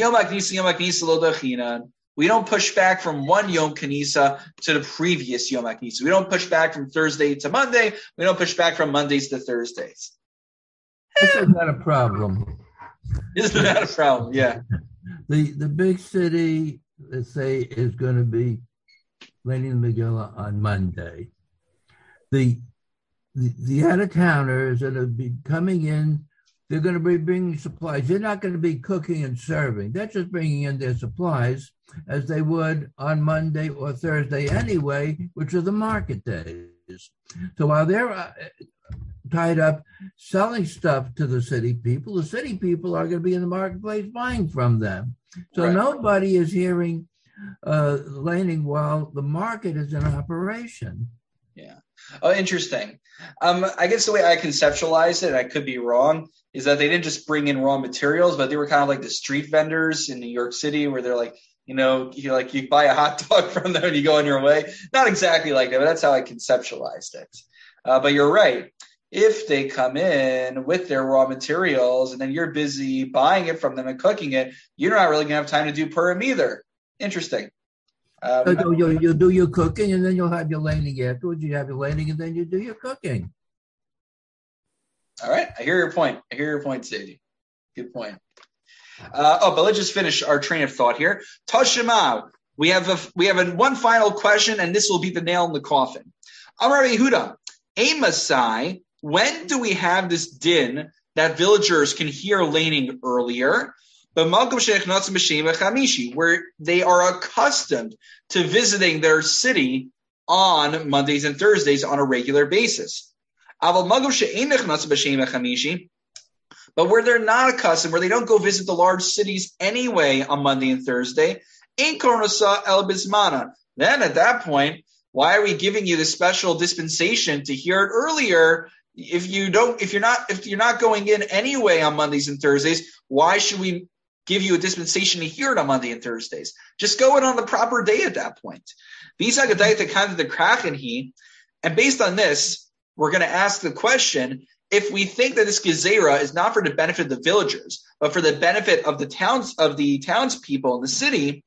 [SPEAKER 1] don't push back from one Yom Kanisa to the previous Yom HaKnisa. We don't push back from Thursday to Monday. We don't push back from Mondays to Thursdays.
[SPEAKER 4] This is not a problem.
[SPEAKER 1] Isn't that a problem? Yeah.
[SPEAKER 4] The the big city, let's say, is going to be Laning the Megillah on Monday. The the, the out-of-towners that will be coming in, they're going to be bringing supplies. They're not going to be cooking and serving. They're just bringing in their supplies as they would on Monday or Thursday anyway, which are the market days. So while they're uh, tied up selling stuff to the city people, the city people are going to be in the marketplace buying from them. So right. Nobody is hearing uh, laning while the market is in operation.
[SPEAKER 1] Yeah. Oh, interesting. Um, I guess the way I conceptualized it, I could be wrong, is that they didn't just bring in raw materials, but they were kind of like the street vendors in New York City where they're like, you know, you like you buy a hot dog from them and you go on your way. Not exactly like that, but that's how I conceptualized it. Uh, but you're right. If they come in with their raw materials and then you're busy buying it from them and cooking it, you're not really going to have time to do Purim either. Interesting. Um,
[SPEAKER 4] so you'll, you'll do your cooking and then you'll have your laning afterwards. You have your laning and then you do your cooking.
[SPEAKER 1] All right. I hear your point. I hear your point, Sadie. Good point. Uh, oh, but let's just finish our train of thought here. Tashima, we have a, we have a, one final question, and this will be the nail in the coffin. Amar Yehuda, Amasai, when do we have this din that villagers can hear laning earlier? But where they are accustomed to visiting their city on Mondays and Thursdays on a regular basis. But where they're not accustomed, where they don't go visit the large cities anyway on Monday and Thursday, then at that point, why are we giving you this special dispensation to hear it earlier? If you don't, if you're not, if you're not going in anyway on Mondays and Thursdays, why should we give you a dispensation to hear it on Monday and Thursdays? Just go in on the proper day at that point. And based on this, we're going to ask the question, if we think that this gezerah is not for the benefit of the villagers, but for the benefit of the towns, of the townspeople in the city,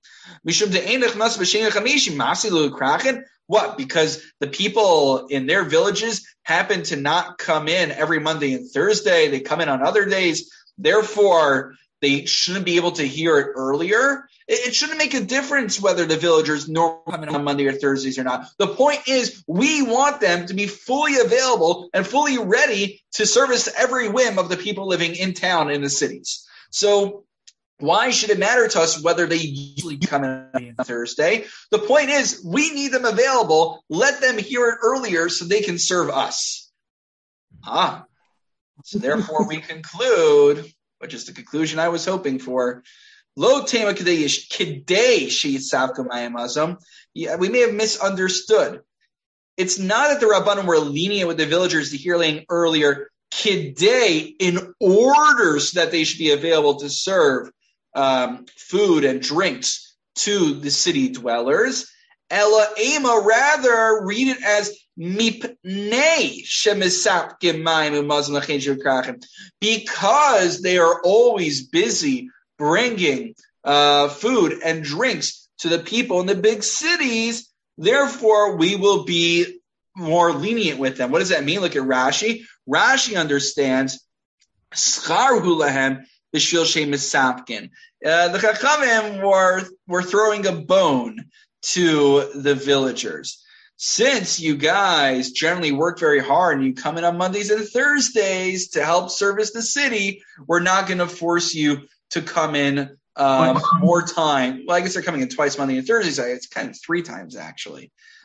[SPEAKER 1] what? Because the people in their villages happen to not come in every Monday and Thursday. They come in on other days. Therefore, they shouldn't be able to hear it earlier. It, it shouldn't make a difference whether the villagers normally come in on Monday or Thursdays or not. The point is, we want them to be fully available and fully ready to service every whim of the people living in town in the cities. So why should it matter to us whether they usually come in on Thursday? The point is, we need them available. Let them hear it earlier so they can serve us. Ah, so therefore we conclude, which is the conclusion I was hoping for, Lo tema kadeish kidei sheyitzavka mayamazam. Yeah, we may have misunderstood. It's not that the Rabbanim were lenient with the villagers to hear laying earlier, kidei, in order so that they should be available to serve um, food and drinks to the city dwellers. Ela ema, rather read it as mipnei shemisapke mayim umazam lachein shevkrachim, because they are always busy bringing uh, food and drinks to the people in the big cities. Therefore, we will be more lenient with them. What does that mean? Look at Rashi. Rashi understands schar hu lahem b'shvil shemisapkin. The Chachamim were were throwing a bone to the villagers. Since you guys generally work very hard and you come in on Mondays and Thursdays to help service the city, we're not going to force you to come in um, more time. Well, I guess they're coming in twice Monday and Thursdays. It's kind of three times actually.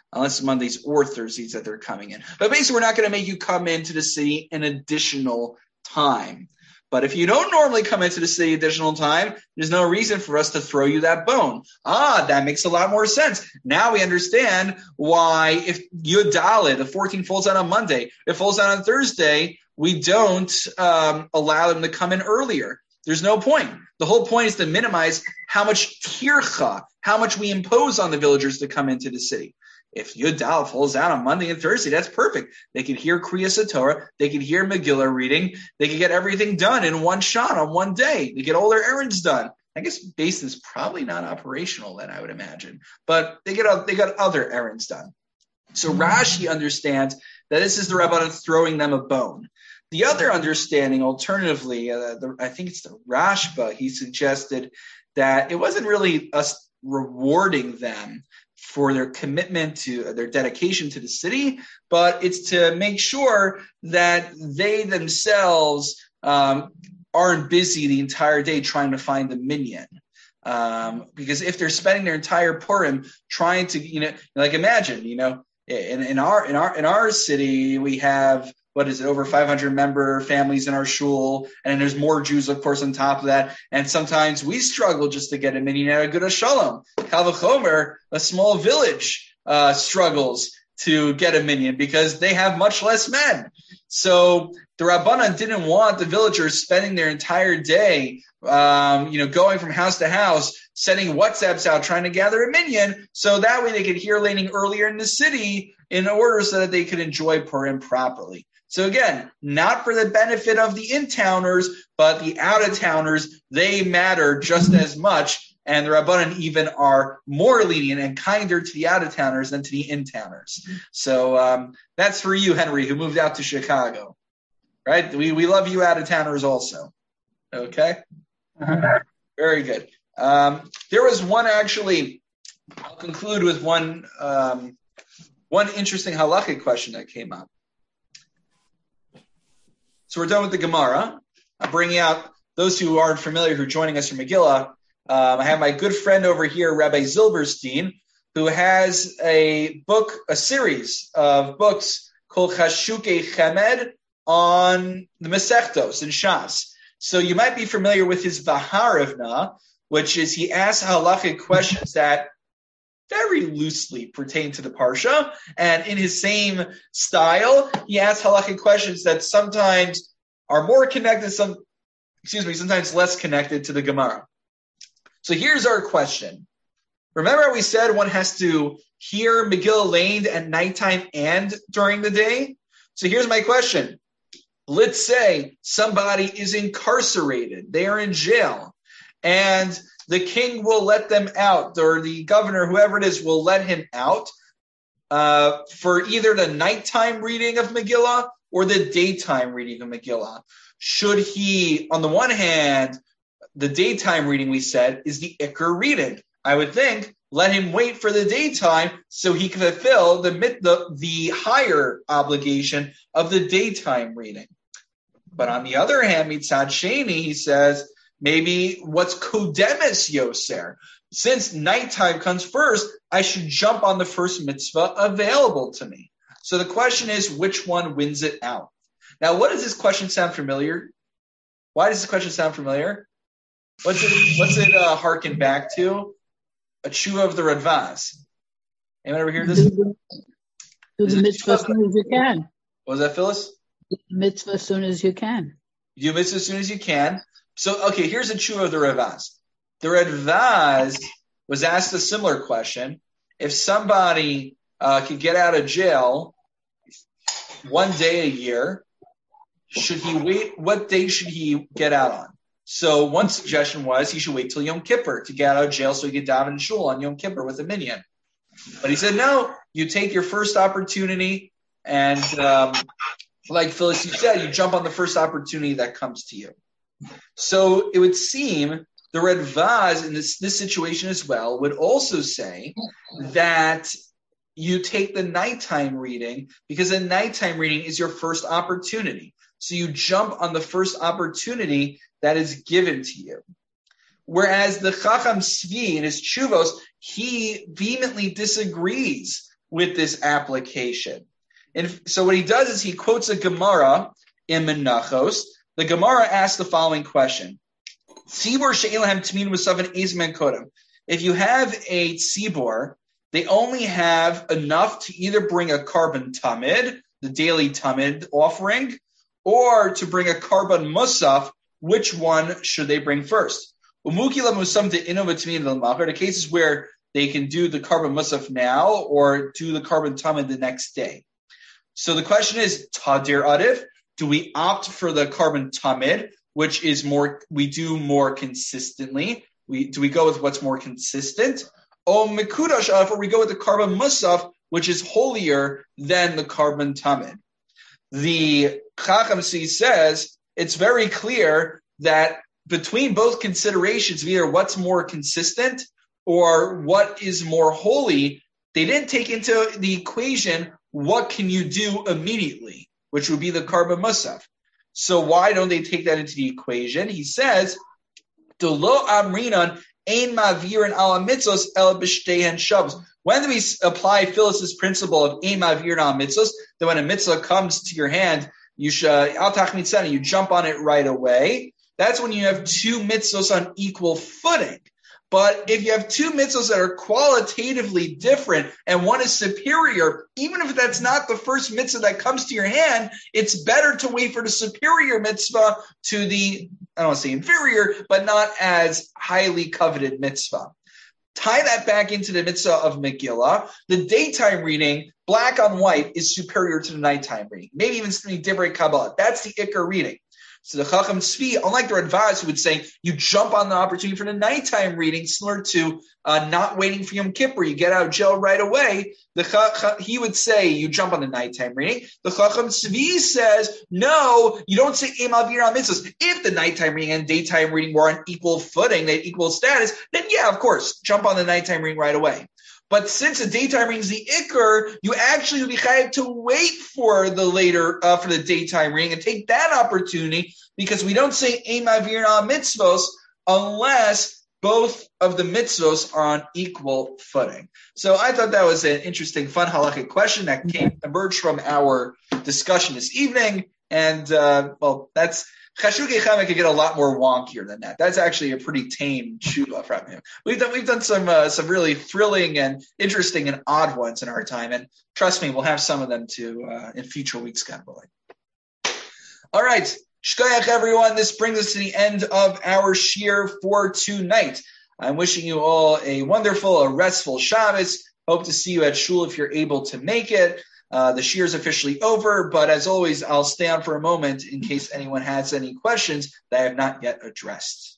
[SPEAKER 1] unless it's Mondays or Thursdays that they're coming in. But basically, we're not going to make you come into the city an additional time. But if you don't normally come into the city additional time, there's no reason for us to throw you that bone. Ah, that makes a lot more sense. Now we understand why if Yud Daled, the fourteenth falls out on Monday, it falls out on Thursday, we don't um, allow them to come in earlier. There's no point. The whole point is to minimize how much tircha, how much we impose on the villagers to come into the city. If Yud Daled falls out on Monday and Thursday, that's perfect. They could hear Kriyas Torah, they could hear Megillah reading, they could get everything done in one shot on one day. They get all their errands done. I guess Beis is probably not operational then, I would imagine, but they get they got other errands done. So Rashi understands that this is the Rabbanan throwing them a bone. The other understanding, alternatively, uh, the, I think it's the Rashba, he suggested that it wasn't really us rewarding them for their commitment to uh, their dedication to the city, but it's to make sure that they themselves um, aren't busy the entire day trying to find the minyan. Um, because if they're spending their entire Purim trying to, you know, like imagine, you know, in, in our in our in our city we have, what is it, over five hundred member families in our shul, and then there's more Jews, of course, on top of that. And sometimes we struggle just to get a minyan at a Agudas Shalom. Kal v'chomer, a small village, uh, struggles to get a minyan because they have much less men. So the Rabbanan didn't want the villagers spending their entire day, um, you know, going from house to house, sending WhatsApps out, trying to gather a minyan, so that way they could hear laning earlier in the city in order so that they could enjoy Purim properly. So again, not for the benefit of the in-towners, but the out-of-towners, they matter just as much. And the Rabbanan even are more lenient and kinder to the out-of-towners than to the in-towners. So um, that's for you, Henry, who moved out to Chicago. Right? We we love you out-of-towners also. Okay? Uh-huh. Very good. Um, there was one actually, I'll conclude with one, um, one interesting halakhic question that came up. So we're done with the Gemara. I'm bringing out those who aren't familiar, who are joining us from Megillah. Um, I have my good friend over here, Rabbi Zilberstein, who has a book, a series of books called Chashukei Chemed on the Masechtos and Shas. So you might be familiar with his Vaharivna, which is he asks halachic questions that very loosely pertain to the Parsha, and in his same style, he asks halachic questions that sometimes are more connected, some, excuse me, sometimes less connected to the Gemara. So here's our question. Remember how we said one has to hear Megillah laned at nighttime and during the day? So here's my question. Let's say somebody is incarcerated, they are in jail, and the king will let them out, or the governor, whoever it is, will let him out uh, for either the nighttime reading of Megillah or the daytime reading of Megillah. Should he, on the one hand, the daytime reading, we said, is the Iker reading. I would think, let him wait for the daytime so he can fulfill the, the, the higher obligation of the daytime reading. But on the other hand, Mitzad Sheni, he says, maybe what's kodemes yoser. Since nighttime comes first, I should jump on the first mitzvah available to me. So the question is, which one wins it out? Now, what does this question sound familiar? Why does this question sound familiar? What's it, what's it uh, harken back to? A tshuva of the Radvaz. Anyone ever hear this?
[SPEAKER 3] Do the mitzvah as soon as you can.
[SPEAKER 1] What was that, Phyllis?
[SPEAKER 3] Do the mitzvah as soon as you can.
[SPEAKER 1] You do mitzvah as soon as you can. So, okay, here's a tshuva of the Radvaz. The Radvaz was asked a similar question. If somebody uh, could get out of jail one day a year, should he wait? What day should he get out on? So one suggestion was he should wait till Yom Kippur to get out of jail so he could daven in shul on Yom Kippur with a minyan. But he said, no, you take your first opportunity, and um, like Phyllis, you said, you jump on the first opportunity that comes to you. So it would seem the Radvaz in this, this situation as well would also say that you take the nighttime reading because the nighttime reading is your first opportunity. So you jump on the first opportunity that is given to you. Whereas the Chacham Svi in his Tshuvos, he vehemently disagrees with this application. And so what he does is he quotes a Gemara in Menachos. The Gemara asks the following question. If you have a tzibor, they only have enough to either bring a carbon tamid, the daily tamid offering, or to bring a carbon musaf. Which one should they bring first? The cases where they can do the carbon musaf now or do the carbon tamid the next day. So the question is, tadir adif, do we opt for the carbon tamid, which is more, we do more consistently? We do we go with what's more consistent? Or mekudash adif, or we go with the carbon musaf, which is holier than the carbon tamid? The Chacham says it's very clear that between both considerations of either what's more consistent or what is more holy, they didn't take into the equation what can you do immediately, which would be the carbon musaf. So why don't they take that into the equation? He says, "Delo amrinan ein mavirin ala mitzos el b'shteihen shavos." When do we apply Phyllis's principle of ein mavirin ala mitzos? That when a mitzvah comes to your hand, you should al tachmid sana, you jump on it right away. That's when you have two mitzvos on equal footing. But if you have two mitzvahs that are qualitatively different and one is superior, even if that's not the first mitzvah that comes to your hand, it's better to wait for the superior mitzvah to the, I don't want to say inferior, but not as highly coveted mitzvah. Tie that back into the mitzvah of Megillah. The daytime reading, black on white, is superior to the nighttime reading. Maybe even something different Kabbalah. That's the Iker reading. So the Chacham Tzvi, unlike the Radvaz, who would say you jump on the opportunity for the nighttime reading, similar to uh, not waiting for Yom Kippur, you get out of jail right away. The Chacham, he would say you jump on the nighttime reading. The Chacham Tzvi says no, you don't say Ein Mavir Al Mitzvos. If the nighttime reading and daytime reading were on equal footing, they had equal status, then yeah, of course, jump on the nighttime reading right away. But since the daytime reading is the Iker, you actually would be chayav to wait for the later, uh, for the daytime reading and take that opportunity, because we don't say Ein Mavir Al Mitzvos unless both of the mitzvos are on equal footing. So I thought that was an interesting, fun halakhic question that came emerged from our discussion this evening. And uh, well, that's Chashukei Chaim could get a lot more wonkier than that. That's actually a pretty tame tshuva from him. We've done we've done some uh, some really thrilling and interesting and odd ones in our time, and trust me, we'll have some of them too uh, in future weeks, God willing. All right, shkoyach everyone. This brings us to the end of our shir for tonight. I'm wishing you all a wonderful, a restful Shabbos. Hope to see you at shul if you're able to make it. Uh, the shir is officially over, but as always, I'll stay on for a moment in case anyone has any questions that I have not yet addressed.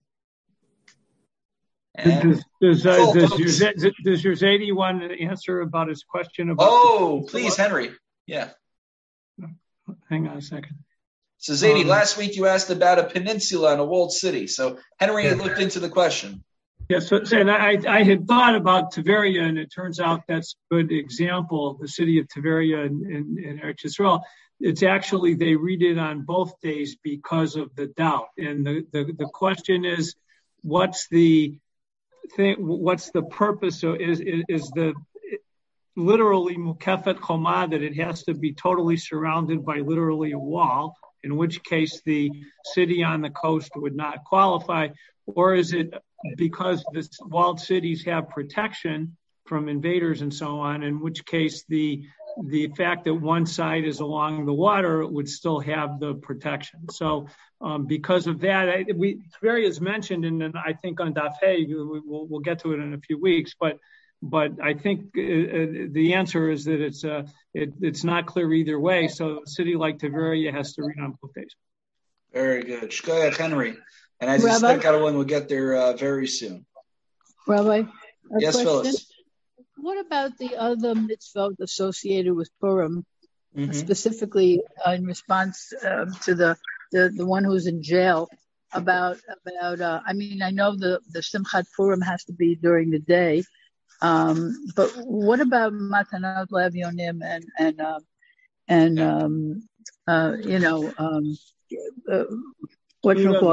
[SPEAKER 5] Does, does, uh, does, your, does your Zadie want to answer about his question about?
[SPEAKER 1] Oh, the, please, Henry. Yeah.
[SPEAKER 5] Hang on a second.
[SPEAKER 1] So Zadie, um, last week you asked about a peninsula in a walled city. So Henry yeah. had looked into the question.
[SPEAKER 5] Yes, yeah, so, and I, I had thought about Tiberia, and it turns out that's a good example. The city of Tiberia in, in, in Eretz Yisrael, it's actually, they read it on both days because of the doubt. And the, the, the question is, what's the thing, what's the purpose? So is, is, is the literally mukafet choma, that it has to be totally surrounded by literally a wall, in which case the city on the coast would not qualify? Or is it because the walled cities have protection from invaders and so on, in which case the the fact that one side is along the water would still have the protection? So um, because of that, I, we Tiberia is mentioned, and I think on Daf Hey, we'll, we'll get to it in a few weeks, but but I think uh, the answer is that it's uh, it, it's not clear either way. So a city like Tiberia has to read on both days.
[SPEAKER 1] Very good. Shkoyach Henry. And I suspect everyone will get there uh, very soon.
[SPEAKER 3] Rabbi?
[SPEAKER 1] Yes, question? Phyllis.
[SPEAKER 3] What about the other mitzvot associated with Purim, mm-hmm. specifically uh, in response uh, to the, the the one who's in jail? About about uh, I mean, I know the the Simchat Purim has to be during the day, um, but what about Matanot Levionim and and uh, and um, uh, you know um, uh, what you call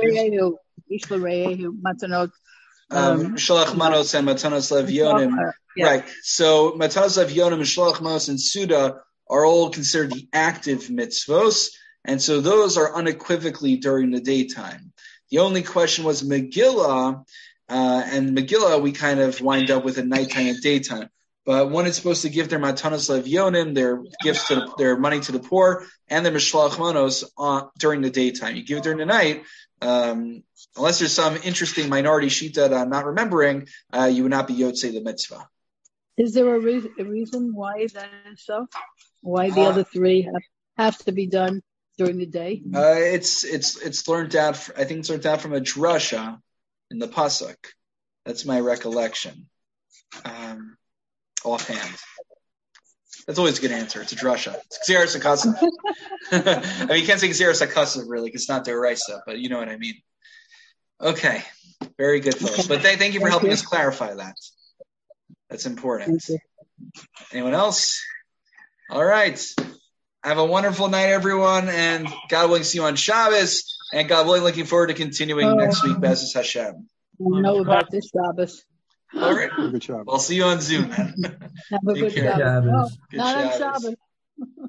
[SPEAKER 3] it? Matanot.
[SPEAKER 1] Shalach Manos and Matanos Levionim.
[SPEAKER 3] Yeah.
[SPEAKER 1] Right. So Matanos Avyonim, Mishloach Manos, and Suda are all considered the active mitzvos, and so those are unequivocally during the daytime. The only question was Megillah, uh, and Megillah we kind of wind up with a nighttime and daytime. But one is supposed to give their Matanos Avyonim, their gifts to the, their money to the poor, and their Mishloach Manos on during the daytime. You give it during the night. Um, unless there's some interesting minority shita that I'm not remembering, uh, you would not be yotzei the mitzvah.
[SPEAKER 3] Is there a, re- a reason why that is so? Why the uh, other three have, have to be done during the day?
[SPEAKER 1] Uh, it's it's it's learned out. I think it's learned out from a drasha in the pasuk. That's my recollection, um, offhand. That's always a good answer. It's a drasha. It's Xeris Akasa. I mean, you can't say Xeris Akasa really, because it's not Deraisa, but you know what I mean. Okay. Very good, folks. But th- thank you for helping us clarify that. That's important. Anyone else? All right. Have a wonderful night, everyone, and God willing, see you on Shabbos, and God willing, looking forward to continuing oh. next week, B'ezras Hashem.
[SPEAKER 3] I know about this Shabbos.
[SPEAKER 1] All right. Good I'll see you on Zoom, man.
[SPEAKER 3] Have a
[SPEAKER 1] Take
[SPEAKER 3] good
[SPEAKER 1] care.
[SPEAKER 3] Shabbos.
[SPEAKER 4] Shabbos.
[SPEAKER 3] Oh,
[SPEAKER 1] Good
[SPEAKER 3] not
[SPEAKER 1] Shabbos.
[SPEAKER 3] on Shabbos.